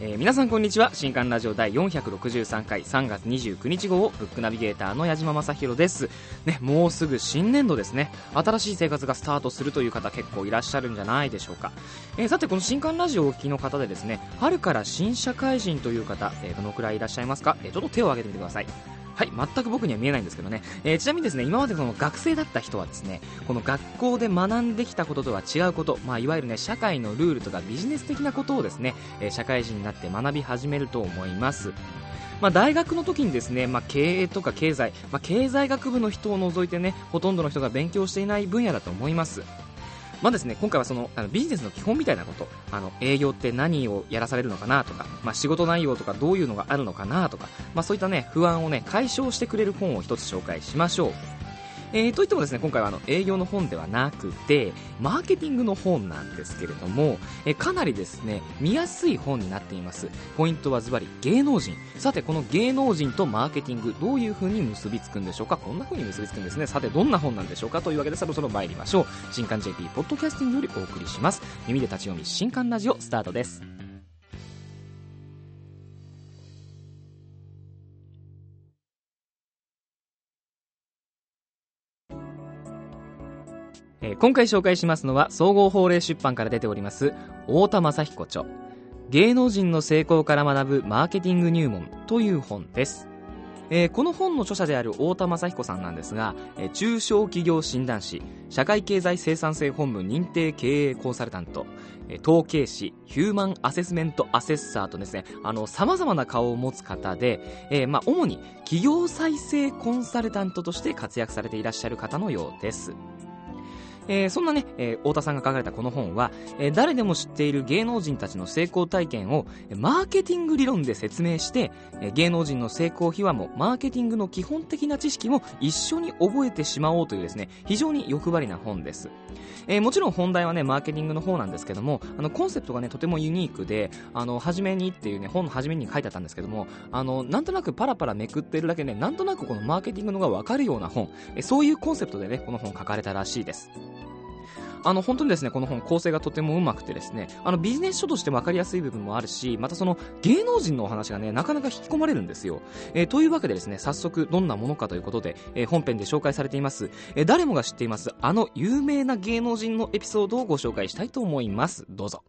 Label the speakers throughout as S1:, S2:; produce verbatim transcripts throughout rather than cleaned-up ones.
S1: えー、皆さんこんにちは。新刊ラジオ第よんひゃくろくじゅうさんかいさんがつにじゅうくにち号ブックナビゲーターの矢島正宏です、ね、もうすぐ新年度ですね。新しい生活がスタートするという方結構いらっしゃるんじゃないでしょうか。えー、さてこの新刊ラジオをお聞きの方でですね、春から新社会人という方、えー、どのくらいいらっしゃいますか。えー、ちょっと手を挙げてみてください。はい、全く僕には見えないんですけどね、えー、ちなみにですね、今までその学生だった人はですね、この学校で学んできたこととは違うこと、まあ、いわゆるね社会のルールとかビジネス的なことをですね、えー、社会人になって学び始めると思います。まあ、大学の時にですね、まあ、経営とか経済、まあ、経済学部の人を除いてね、ほとんどの人が勉強していない分野だと思います。まあですね、今回はそのあのビジネスの基本みたいなこと、あの営業って何をやらされるのかなとか、まあ、仕事内容とかどういうのがあるのかなとか、まあ、そういったね不安をね解消してくれる本を一つ紹介しましょう。えー、といってもですね、今回はあの営業の本ではなくてマーケティングの本なんですけれども、えー、かなりですね見やすい本になっています。ポイントはズバリ芸能人。さてこの芸能人とマーケティングどういう風に結びつくんでしょうか。こんな風に結びつくんですね。さてどんな本なんでしょうかというわけで、そろそろ参りましょう。新刊 ジェーピー ポッドキャスティングよりお送りします。耳で立ち読み新刊ラジオスタートです。えー、今回紹介しますのは総合法令出版から出ております太田雅彦著芸能人の成功から学ぶマーケティング入門という本です。えー、この本の著者である太田雅彦さんなんですが、えー、中小企業診断士、社会経済生産性本部認定経営コンサルタント、えー、統計士、ヒューマンアセスメントアセッサーとですね、あの様々な顔を持つ方で、えーまあ、主に企業再生コンサルタントとして活躍されていらっしゃる方のようです。えー、そんなね、えー、太田さんが書かれたこの本は、えー、誰でも知っている芸能人たちの成功体験をマーケティング理論で説明して、えー、芸能人の成功秘話もマーケティングの基本的な知識も一緒に覚えてしまおうというですね、非常に欲張りな本です。えー、もちろん本題はねマーケティングの方なんですけども、あのコンセプトがねとてもユニークで、あの初めにっていうね本の初めに書いてあったんですけども、あのなんとなくパラパラめくってるだけで、ね、なんとなくこのマーケティングのが分かるような本、えー、そういうコンセプトでねこの本書かれたらしいです。あの本当にですねこの本構成がとてもうまくてですね、あのビジネス書として分かりやすい部分もあるし、またその芸能人のお話がねなかなか引き込まれるんですよ。えー、というわけでですね、早速どんなものかということで、えー、本編で紹介されています、えー、誰もが知っていますあの有名な芸能人のエピソードをご紹介したいと思います。どうぞ。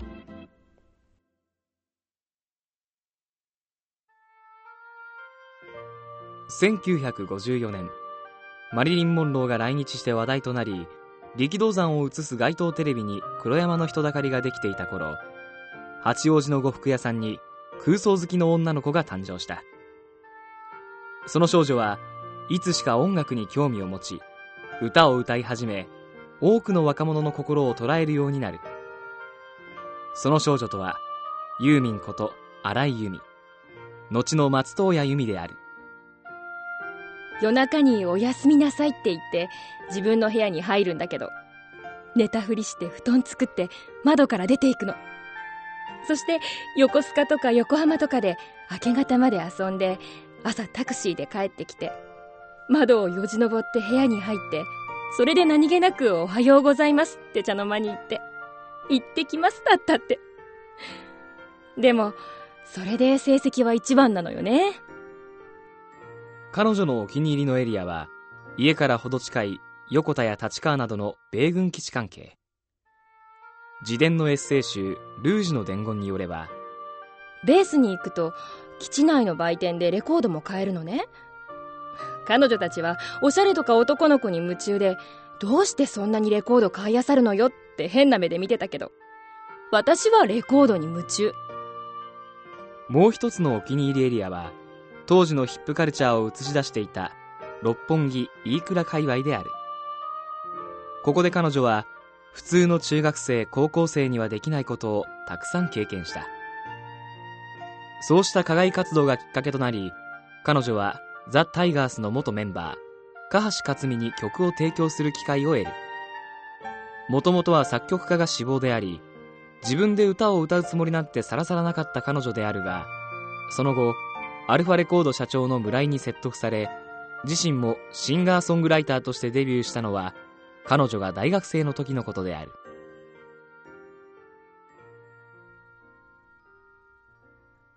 S1: せんきゅうひゃくごじゅうよねん、マリリン・モンローが来日して話題となり、力道山を映す街頭テレビに黒山の人だかりができていた頃、八王子の呉服屋さんに空想好きの女の子が誕生した。その少女はいつしか音楽に興味を持ち、歌を歌い始め、多くの若者の心を捉えるようになる。その少女とはユーミンこと荒井由実、後の松任谷由実である。
S2: 夜中におやすみなさいって言って自分の部屋に入るんだけど、寝たふりして布団作って窓から出ていくの。そして横須賀とか横浜とかで明け方まで遊んで、朝タクシーで帰ってきて窓をよじ登って部屋に入って、それで何気なくおはようございますって茶の間に行って行ってきますだったって。でもそれで成績は一番なのよね。
S1: 彼女のお気に入りのエリアは家からほど近い横田や立川などの米軍基地関係。自伝のエッセイ集ルージュの伝言によれば、
S2: ベースに行くと基地内の売店でレコードも買えるのね。彼女たちはおしゃれとか男の子に夢中で、どうしてそんなにレコード買いあさるのよって変な目で見てたけど、私はレコードに夢中。
S1: もう一つのお気に入りエリアは当時のヒップカルチャーを映し出していた六本木飯倉界隈である。ここで彼女は普通の中学生高校生にはできないことをたくさん経験した。そうした課外活動がきっかけとなり、彼女はザ・タイガースの元メンバー嘉橋克実に曲を提供する機会を得る。もともとは作曲家が志望であり、自分で歌を歌うつもりなんてさらさらなかった彼女であるが、その後アルファレコード社長の村井に説得され、自身もシンガーソングライターとしてデビューしたのは彼女が大学生の時のことである。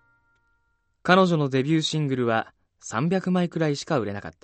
S1: 彼女のデビューシングルはさんびゃくまいくらいしか売れなかった。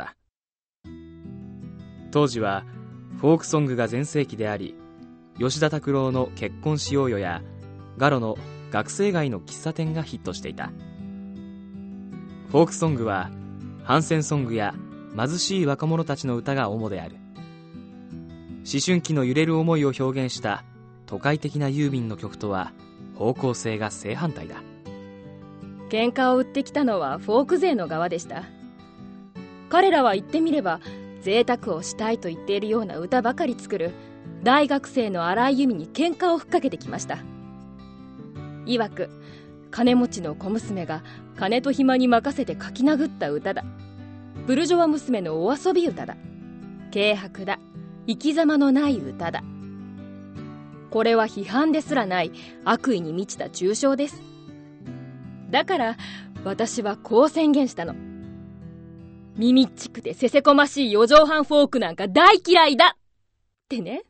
S1: 当時はフォークソングが全盛期であり、吉田拓郎の結婚しようよやガロの学生街の喫茶店がヒットしていた。フォークソングは反戦ソングや貧しい若者たちの歌が主である。思春期の揺れる思いを表現した都会的なユーミンの曲とは方向性が正反対だ。
S2: 喧嘩を売ってきたのはフォーク勢の側でした。彼らは言ってみれば贅沢をしたいと言っているような歌ばかり作る大学生の荒井由実に喧嘩をふっかけてきました。いわく金持ちの小娘が金と暇に任せて書き殴った歌だ。ブルジョワ娘のお遊び歌だ。軽薄だ。生き様のない歌だ。これは批判ですらない悪意に満ちた中傷です。だから私はこう宣言したの。耳っちくてせせこましい四畳半フォークなんか大嫌いだってね。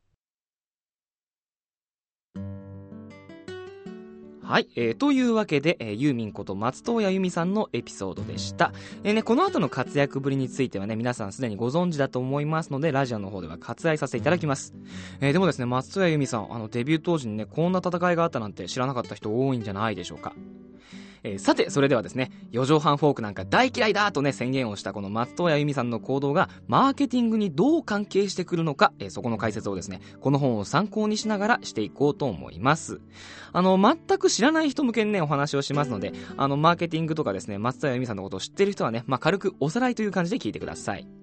S1: はい、えー、というわけで、えー、ユーミンこと松任谷由実さんのエピソードでした。えーね、この後の活躍ぶりについてはね、皆さんすでにご存知だと思いますので、ラジオの方では割愛させていただきます。えー、でもですね、松任谷由実さん、あのデビュー当時にね、こんな戦いがあったなんて知らなかった人多いんじゃないでしょうか。えー、さてそれではですね、四畳半フォークなんか大嫌いだとね宣言をしたこの松任谷由実さんの行動がマーケティングにどう関係してくるのか、えー、そこの解説をですね、この本を参考にしながらしていこうと思います。あの全く知らない人向けにねお話をしますので、あのマーケティングとかですね、松任谷由実さんのことを知っている人はね、まあ、軽くおさらいという感じで聞いてください。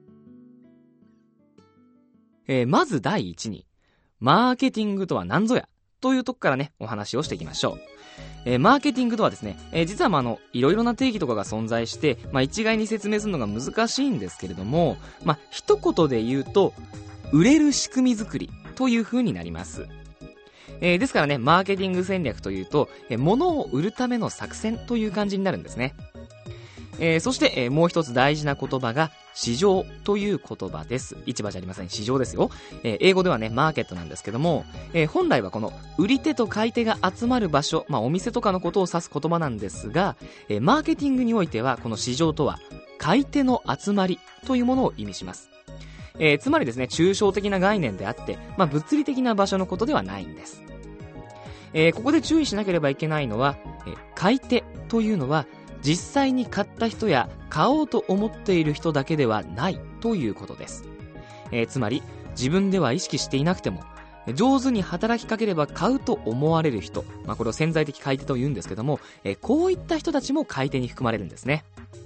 S1: えー、まず第一に、マーケティングとは何ぞやというとこからねお話をしていきましょう。えー、マーケティングとはですね、えー、実はまああのいろいろな定義とかが存在して、まあ、一概に説明するのが難しいんですけれども、まあ、一言で言うと売れる仕組み作りという風になります。えー、ですからね、マーケティング戦略というと、えー、物を売るための作戦という感じになるんですね。えー、そして、えー、もう一つ大事な言葉が市場という言葉です。市場じゃありません、市場ですよ。えー、英語ではねマーケットなんですけども、えー、本来はこの売り手と買い手が集まる場所、まあ、お店とかのことを指す言葉なんですが、えー、マーケティングにおいてはこの市場とは買い手の集まりというものを意味します。えー、つまりですね、抽象的な概念であって、まあ、物理的な場所のことではないんです。えー、ここで注意しなければいけないのは、えー、買い手というのは実際に買った人や買おうと思っている人だけではないということです。えー、つまり自分では意識していなくても上手に働きかければ買うと思われる人、まあ、これを潜在的買い手と言うんですけども、えー、こういった人たちも買い手に含まれるんですね。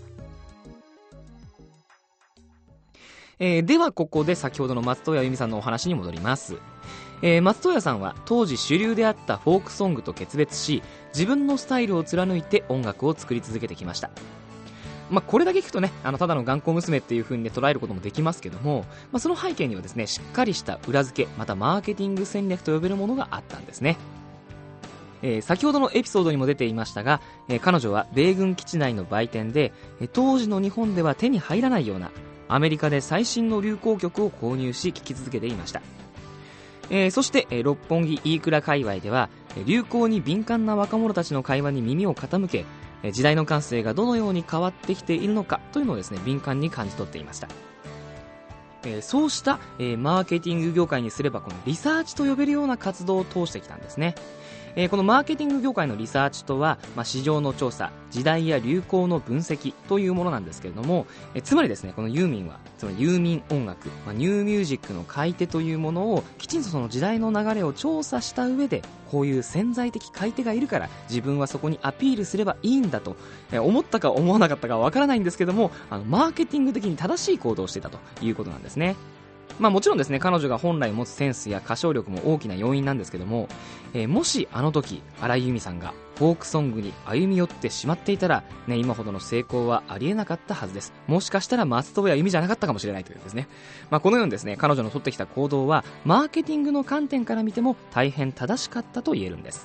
S1: えー、ではここで先ほどの松任谷由実さんのお話に戻ります。えー、松任谷さんは当時主流であったフォークソングと決別し、自分のスタイルを貫いて音楽を作り続けてきました。まあ、これだけ聞くとね、あのただの頑固娘っていう風に、ね、捉えることもできますけども、まあ、その背景にはですね、しっかりした裏付け、またマーケティング戦略と呼べるものがあったんですね。えー、先ほどのエピソードにも出ていましたが、えー、彼女は米軍基地内の売店で、えー、当時の日本では手に入らないようなアメリカで最新の流行曲を購入し聴き続けていました。えー、そして、えー、六本木飯倉界隈では流行に敏感な若者たちの会話に耳を傾け、えー、時代の感性がどのように変わってきているのかというのをですね、敏感に感じ取っていました。えー、そうした、えー、マーケティング業界にすればこのリサーチと呼べるような活動を通してきたんですね。えー、このマーケティング業界のリサーチとは、まあ、市場の調査、時代や流行の分析というものなんですけれども、えー、つまりですね、このユーミンはつまりユーミン音楽、まあ、ニューミュージックの買い手というものをきちんとその時代の流れを調査した上で、こういう潜在的買い手がいるから自分はそこにアピールすればいいんだと、えー、思ったか思わなかったかはわからないんですけども、あのマーケティング的に正しい行動をしていたということなんですね。まあ、もちろんですね、彼女が本来持つセンスや歌唱力も大きな要因なんですけども、えー、もしあの時荒井由実さんがフォークソングに歩み寄ってしまっていたら、ね、今ほどの成功はありえなかったはずです。もしかしたら松任谷由実じゃなかったかもしれないというですね、まあ、このようにですね、彼女の取ってきた行動はマーケティングの観点から見ても大変正しかったと言えるんです。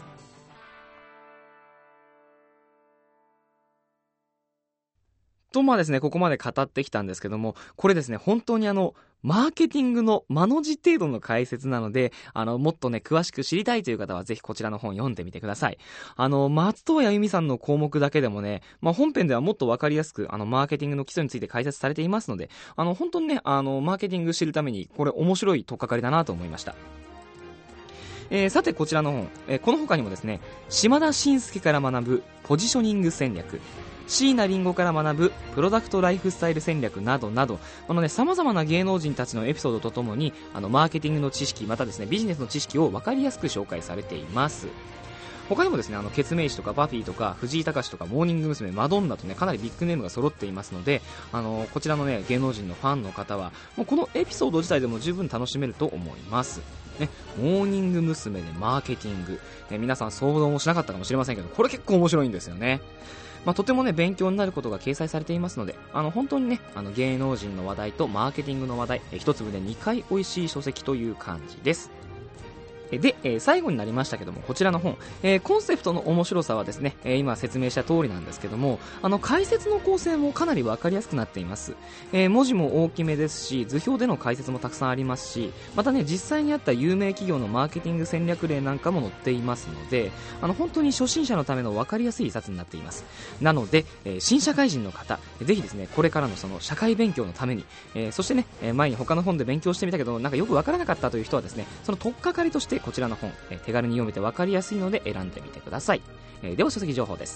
S1: とまあですね、ここまで語ってきたんですけども、これですね、本当にあの、マーケティングの間の字程度の解説なので、あの、もっとね、詳しく知りたいという方はぜひこちらの本読んでみてください。あの、松任谷由実さんの項目だけでもね、まあ、本編ではもっとわかりやすく、あの、マーケティングの基礎について解説されていますので、あの、本当にね、あの、マーケティング知るために、これ面白い取っかかりだなと思いました。えー、さてこちらの本、えー、この他にもですね、島田紳介から学ぶポジショニング戦略、椎名林檎から学ぶプロダクトライフスタイル戦略などなど、このね、様々な芸能人たちのエピソードとともに、あの、マーケティングの知識、またですね、ビジネスの知識を分かりやすく紹介されています。他にもですね、あの、ケツメイシとかバフィーとか藤井隆とかモーニング娘。マドンナとね、かなりビッグネームが揃っていますので、あの、こちらのね、芸能人のファンの方は、もうこのエピソード自体でも十分楽しめると思います。ね、モーニング娘。でマーケティング、ね、皆さん想像もしなかったかもしれませんけど、これ結構面白いんですよね。まあ、とてもね、勉強になることが掲載されていますので、あの、本当にね、あの、芸能人の話題とマーケティングの話題、え一粒でにかい美味しい書籍という感じです。で、えー、最後になりましたけども、こちらの本、えー、コンセプトの面白さはですね、えー、今説明した通りなんですけども、あの解説の構成もかなり分かりやすくなっています。えー、文字も大きめですし、図表での解説もたくさんありますし、またね、実際にあった有名企業のマーケティング戦略例なんかも載っていますので、あの本当に初心者のための分かりやすい一冊になっています。なので、えー、新社会人の方、ぜひですね、これからのその社会勉強のために、えー、そしてね、前に他の本で勉強してみたけど、なんかよく分からなかったという人はですね、その取っかかりとしてこちらの本、えー、手軽に読めて分かりやすいので選んでみてください。えー、では書籍情報です。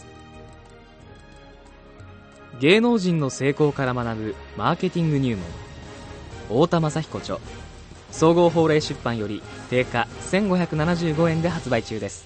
S1: 芸能人の成功から学ぶマーケティング入門、太田雅彦著、総合法令出版より定価せんごひゃくななじゅうごえんで発売中です。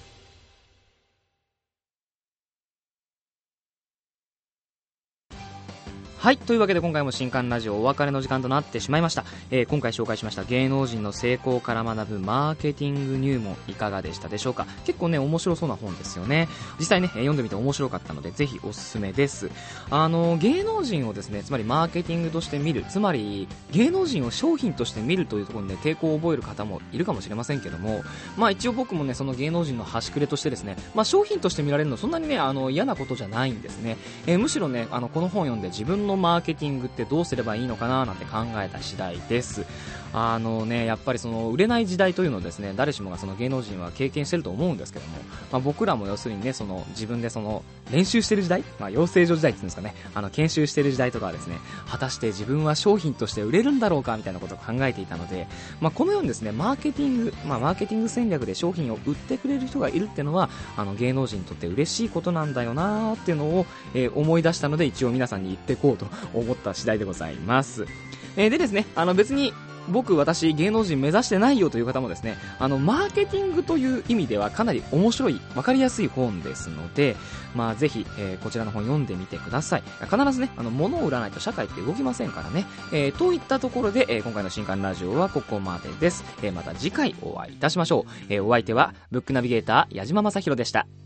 S1: はい、というわけで今回も新刊ラジオお別れの時間となってしまいました。えー、今回紹介しました芸能人の成功から学ぶマーケティング入門、いかがでしたでしょうか。結構ね、面白そうな本ですよね。実際ね、読んでみて面白かったのでぜひおすすめです。あの芸能人をですね、つまりマーケティングとして見る、つまり芸能人を商品として見るというところにね、抵抗を覚える方もいるかもしれませんけども、まあ一応僕もね、その芸能人の端くれとしてですね、まあ商品として見られるのそんなにね、あの嫌なことじゃないんですね。えー、むしろね、あのこの本を読んで自分のマーケティングってどうすればいいのかななんて考えた次第です。あのね、やっぱりその売れない時代というのをですね、誰しもがその芸能人は経験してると思うんですけども、まあ、僕らも要するにね、その自分でその練習してる時代、まあ、養成所時代っていうんですかね、あの研修してる時代とかはですね、果たして自分は商品として売れるんだろうかみたいなことを考えていたので、まあ、このようにですね、マーケティング、まあ、マーケティング戦略で商品を売ってくれる人がいるっていうのは、あの芸能人にとって嬉しいことなんだよなーっていうのを、えー、思い出したので、一応皆さんに言っていこうと思った次第でございます。えー、でですね、あの別に僕、私、芸能人目指してないよという方もですね、あのマーケティングという意味ではかなり面白い、分かりやすい本ですので、まあ、ぜひ、えー、こちらの本読んでみてください。必ずね、あの物を売らないと社会って動きませんからね。えー、といったところで、えー、今回の新刊ラジオはここまでです。えー、また次回お会いいたしましょう。えー、お相手はブックナビゲーター矢島正宏でした。